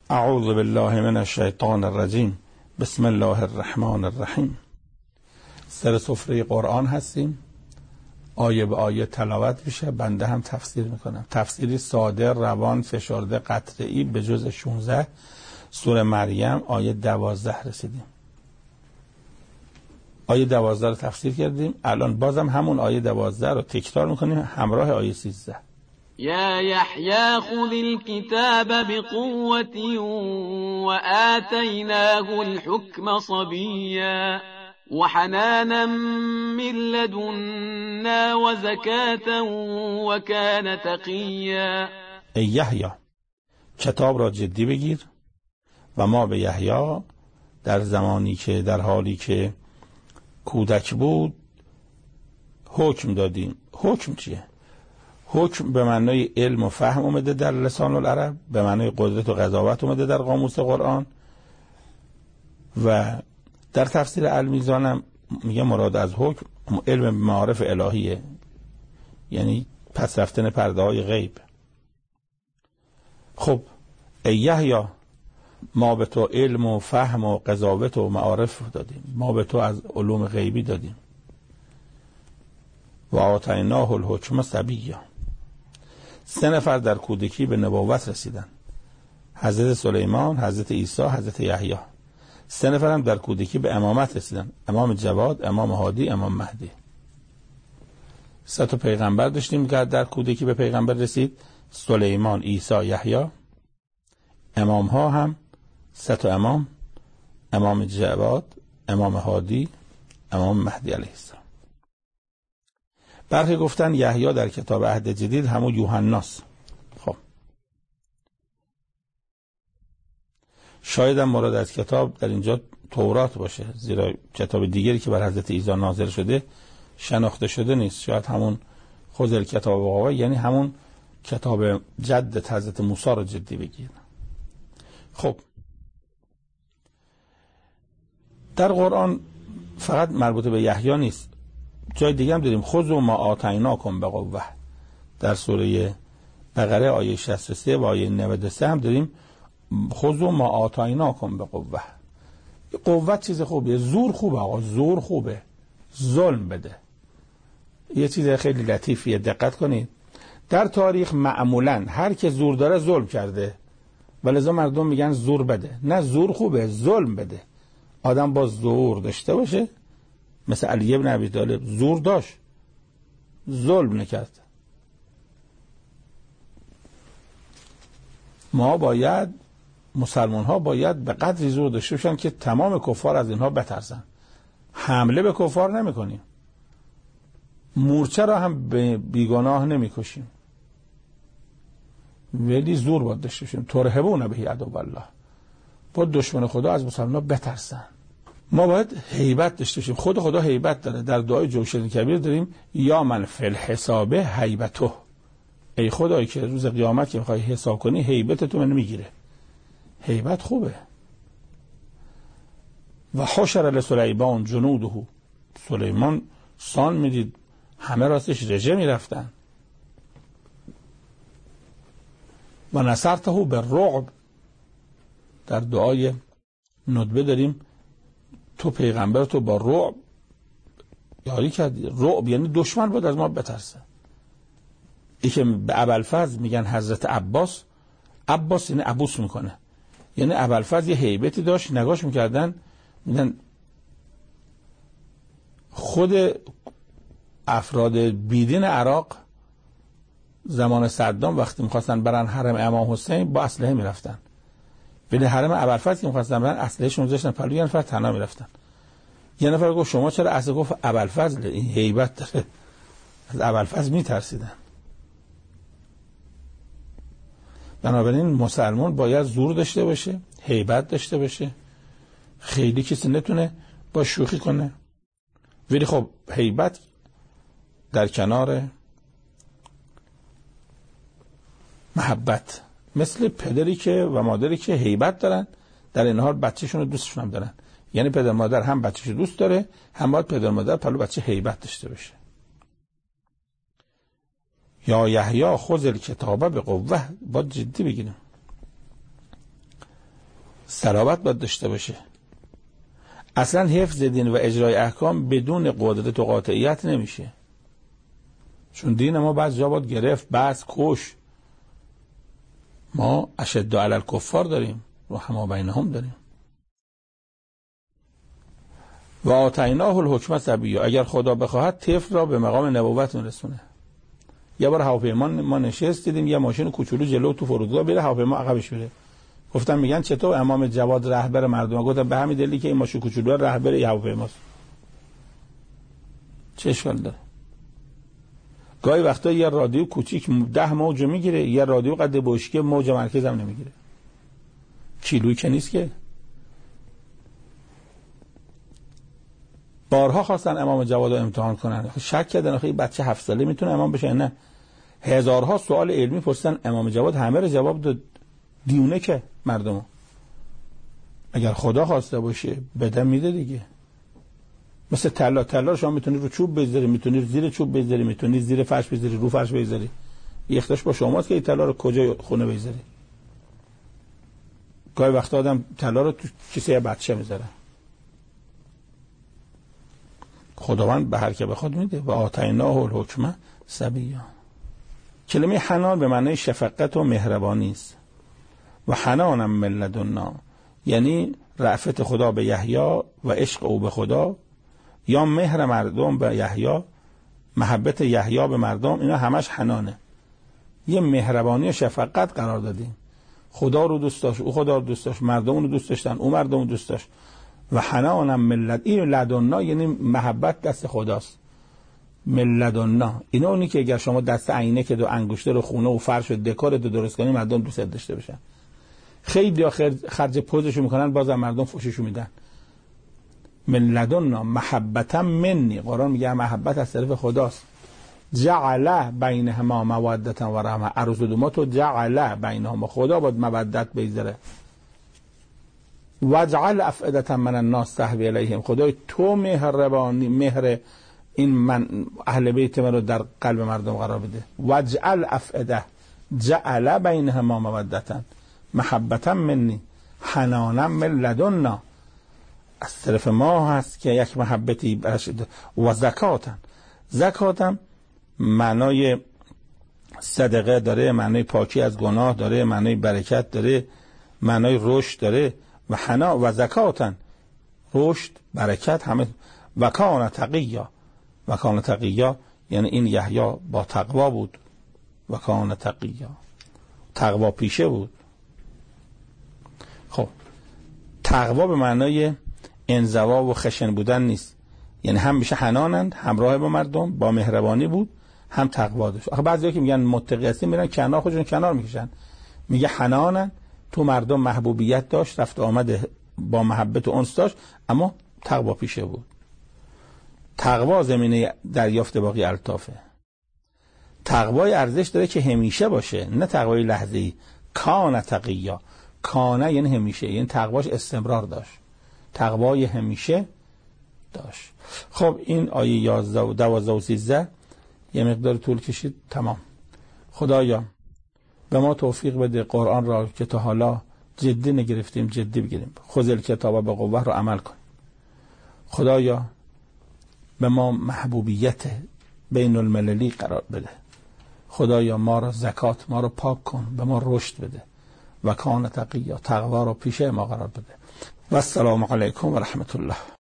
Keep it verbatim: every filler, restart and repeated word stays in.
اعوذ بالله من الشیطان الرجیم. بسم الله الرحمن الرحیم. سر سفره قرآن هستیم، آیه به آیه تلاوت میشه، بنده هم تفسیر میکنم. تفسیری ساده، روان، فشرده، قطعی به جز شانزده سوره مریم آیه دوازده رسیدیم. آیه دوازده رو تفسیر کردیم، الان بازم همون آیه دوازده رو تکرار میکنیم همراه آیه سیزده. یا یحیی خذ الكتاب بقوة وآتیناه الحکم صبیا وحنانا من لدنا وزکاة وکان تقیا. ای یحیی، کتاب را جدی بگیر و ما به یحیی در زمانی که در حالی که کودک بود حکم دادیم. حکم چیه؟ حکم به معنای علم و فهم اومده در لسان العرب، به معنای قدرت و قضاوت اومده در قاموس قرآن، و در تفسیر المیزان هم میگه مراد از حکم علم معارف الهیه، یعنی پس رفتن پرده های غیب. خب ای یحیی، ما به تو علم و فهم و قضاوت و معارف دادیم، ما به تو از علوم غیبی دادیم. و آتیناه الحکم صبیا. سه نفر در کودکی به نبوت رسیدن، حضرت سلیمان، حضرت عیسی، حضرت یحیی. سه نفر هم در کودکی به امامت رسیدن، امام جواد، امام هادی، امام مهدی. سه تا پیغمبر داشتیم که در کودکی به پیغمبر رسید، سلیمان، عیسی، یحیی. امام ها هم سه تا امام، امام جواد، امام هادی، امام مهدی علیه السلام. برخی گفتن یحیی در کتاب عهد جدید همون یوحناست. خب شاید هم مراد از کتاب در اینجا تورات باشه، زیرا کتاب دیگری که بر حضرت عیسی نازل شده شناخته شده نیست. شاید همون خود الکتاب واقعا، یعنی همون کتاب جد حضرت موسی رو جدی بگیر. خب در قرآن فقط مربوط به یحیی نیست، جای دیگه هم داریم. خذوا ما آتیناکم بقوة. در سوره بقره آیه شصت و سه و آیه نود و سه هم داریم خذوا ما آتیناکم بقوة. قوت چیز خوبیه، زور خوبه آقا، زور خوبه، ظلم بده. یه چیز خیلی لطیفیه، دقت کنید. در تاریخ معمولا هر که زور داره ظلم کرده، ولذا مردم میگن زور بده. نه، زور خوبه، ظلم بده. آدم با زور داشته باشه، مثل علی ابن ابی طالب زور داشت، ظلم نکرد. ما باید، مسلمان ها باید به قدری زور داشته باشن که تمام کفار از اینها بترسن. حمله به کفار نمی کنیم، مورچه را هم به بیگناه نمی کشیم، ولی زور باید داشته باشیم. ترهبون به عدو الله، با دشمن خدا از مسلمان ها بترسن. ما باید هیبت داشته باشیم. خود خدا هیبت داره. در دعای جوشن کبیر داریم یا من فی الحساب هیبته. ای خدایی که روز قیامت که میخوای حساب کنی هیبت تو من میگیره. هیبت خوبه. و حشر لسلیمان جنوده. سلیمان سان میدید همه راستش رژه میرفتن. و نصرته بالرعب. در دعای ندبه داریم تو پیغمبر تو با رعب یاری کردی. رعب یعنی دشمن بود از ما بترسه. ای که به ابوالفضل میگن حضرت عباس، عباس یعنی عبوس میکنه، یعنی ابوالفضل یه هیبتی داشت، نگاش میکردن میگن خود افراد بیدین عراق زمان صدام وقتی میخواستن برن حرم امام حسین با اسلحه میرفتن، ولی حرم ابوالفضل که میخواستن برن اسلحه‌شون گذاشتن پلو، یه نفر تنها میرفتن. یه نفر گفت شما چرا اسلحه؟ گفت ابوالفضل این هیبت داره، از ابوالفضل میترسیدن. بنابراین مسلمان باید زور داشته باشه، هیبت داشته باشه. خیلی کسی نتونه با شوخی کنه، ولی خب هیبت در کنار محبت، مثل پدری که و مادری که هیبت دارن در این حال بچه‌شون رو دوستشون هم دارن. یعنی پدر مادر هم بچه‌شو دوست داره، هم باید پدر مادر پلو بچه هیبت داشته باشه. یا یحیی خذ الکتاب بقوة. باید جدی بگیریم. صلابت باید داشته باشه. اصلا حفظ دین و اجرای احکام بدون قدرت و قاطعیت نمیشه، چون دین ما بعض جا باید گرفت، بعض کش. ما اشد علی الکفار داریم، رحما بینهم داریم. و آتیناه الحکم صبیا، اگر خدا بخواهد طفل را به مقام نبوت میرسونه. یه بار هواپیما ما نشست دیدیم یه ماشین کوچولو جلو تو فرودگاه میره، هواپیما عقبش میره. گفتم میگن چطور امام جواد رهبر مردم؟ گفتم به همین دلیلی که این ماشین کوچولو رهبر هواپیماست. چه اشکال داره؟ گاهی وقتا یه رادیو کوچیک ده موج میگیره، یه رادیو قد بشکه موج مرکز هم نمیگیره. کیلویی که نیست که. بارها خواستن امام جواد رو امتحان کنن، شک کردن آخه این بچه هفت ساله میتونه امام بشه؟ نه. هزارها سوال علمی پرسیدن، امام جواد همه رو جواب داد. دیونه که مردمو اگر خدا خواسته باشه بده میده دیگه. مثل طلا، طلا رو شما میتونی رو چوب بذاری، میتونی زیر چوب بذاری، میتونی زیر فرش بذاری، رو فرش بذاری. اختیارش با شماست که این طلا رو کجای خونه بذاری. گاهی وقتا آدم طلا رو تو کیسه بچه میذاره. خداوند به هر که بخواد میده. و آتیناه الحکم صبیا. کلمه حنان به معنای شفقت و مهربانی است. و حنانم من لدنا یعنی رأفت خدا به یحیی و عشق او به خدا، یا مهر مردم به یحیی، محبت یحیی به مردم، اینا همش حنانه. یه مهربانی و شفقت قرار دادیم. خدا رو دوست داشت، او خدا رو دوست داشت، مردم رو دوست داشتن، او مردم رو دوست داشت. و حنانم ملت، این لدنا یعنی محبت دست خداست. ملدنا اینا اونی که اگر شما دست عینه که دو انگشته رو خونه و فرش و دکور دو درست کنی مردم دوست داشته باشن. خیلی آخر خرج پوزشو میکنن بازم مردم فوششو میدن. ملدنا محبتا منی، قرآن میگه محبت از طرف خداست. جعل بینهما مودتا و رحمه، عروس و دوماتو جعل بینهما، خدا باید مودت بگذاره. وجعل افئدة من الناس تهوی الیهم، خدای تو مهربانی، مهر این من اهل بیت من رو در قلب مردم قرار بده. وجعل افئده، جعل بینهما مودتا محبتا منی حنانا من لدنا، از طرف ما هست که یک محبتی برش. و زکاتا، زکاتم معنای صدقه داره، معنای پاکی از گناه داره، معنای برکت داره، معنای رشد داره. و حنا و زکاتا رشد، برکت همه. و کان تقیا، و کان تقیا یعنی این یحیی با تقوا بود. و کان تقیا، تقوا پیشه بود. خب تقوا به معنای انزوا و خشن بودن نیست، یعنی هم میشه حنانند، همراه با مردم، با مهربانی بود، هم تقوا داشت. آخه بعضیا که میگن متقی هستیم میرن کنار، خودشون کنار میکشن. میگه حنانند، تو مردم محبوبیت داشت، رفت آمد با محبت و انس داشت، اما تقوا پیشه بود. تقوا زمینه دریافت باقی الطافه. تقوای ارزش داره که همیشه باشه، نه تقوای لحظه‌ای. کان تقیا، کانه یعنی همیشه، یعنی تقواش استمرار داشت، تقوای همیشه داشت. خب این آیه یازده و دوازده و سیزده یه مقدار طول کشید. تمام. خدایا به ما توفیق بده قرآن را که تا حالا جدی نگرفتیم جدی بگیریم، خذ کتاب به قوه رو عمل کن. خدایا به ما محبوبیت بین المللی قرار بده. خدایا ما را زکات، ما را پاک کن، به ما رشد بده. و کان تقیا، تقوا را پیشه ما قرار بده. و السلام علیکم و رحمت الله.